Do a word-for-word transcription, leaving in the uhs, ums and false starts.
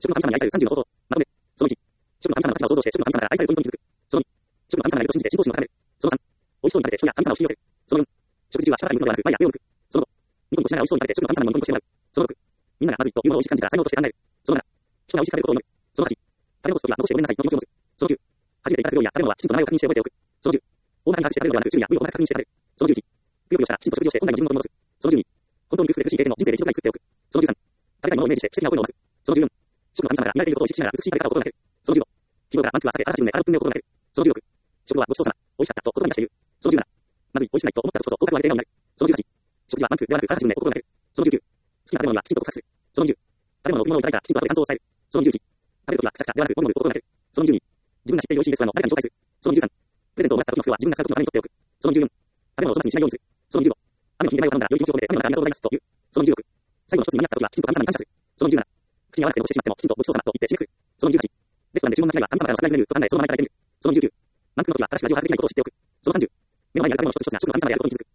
食の神様に愛されるさんじゅうの方法。まとめ。そのいち。食の神様の価値を想像して食の神様から愛されるポイントに気づく。そのに。食の神様がいると信じて信仰心を高める。そのさん。美味しそうに食べて人や神様を引き寄せる。そのよん。食事中は舌から抜くのではなく前や上を向く。そのご。ニコニコしながら美味しそうに食べて食の神様のものにニコニコしてもらう。そのろく。みんながまずいというものを美味しく感じたら才能として考える。そのなな。人が美味しく食べることを飲む。そのはち。食べ残すときは残してごめんなさいの気持ちを持つ。そのきゅう。初めていただく料理や食べ物はきちんと名前を確認して覚えておく。そのじゅう。大まかに把握して食べるのではなく種類や部位を細かく確認して食べる。そのじゅういち。くよくよしたらきちんと食事をして本来の自分の元に戻す。そのじゅうに。本当に空腹で苦しい経験の人生で一度くらい作っておく。そのじゅうさん。食べたいものをイメージして素敵な思いを待つ。そのじゅうよん。食の神様が見られていることを意識しながら美しい食べ方を心がける。そのじゅうご。日頃から満腹はさてあらかじめ体を組んでを心がける。そのじゅうろく。食後はごちそうさま、美味しかったと言葉に出している。そのじゅうなな。まずい、美味しくないと思った時こそ合格を上げて笑顔になる。そのじゅうはち。食事は満腹ではなくあらかじめ心がける。そのじゅうきゅう。好きな食べ物にはきちんと告白する。そのにじゅう。食べ物を食い物をいただいたらきちんと後で感想を伝える。そのにじゅういち。食べるときはカチャカチャではなくゴミゴミ心がける。そのにじゅうに。自分が知っている美味しいレストランの誰かに紹介する。そのにじゅうさん。プレゼントをもらった時の服は自分が使う時のために取っておく。そのにじゅうよん。食べ物を粗末にしないようにする。そのにじゅうご。雨の日に名前を頼んだら良い気持ちを込めて神様からありがとうございますと言う。そのにじゅうろく。最後の一つに間に合った時はきちんと神様に感謝する。そのにじゅうなな。口に合わなくて残してしまってもきちんとごちそうさまと言って締めくくる。そのにじゅうはち。レストランで注文間違いは神様からのサプライズメニューと考えその名前から言ってみる。そのにじゅうきゅう。満腹の時は正しく味を把握できないことを知っておく。そのさんじゅう。目の前にある食べ物一つ一つが食の神様であることに気づく。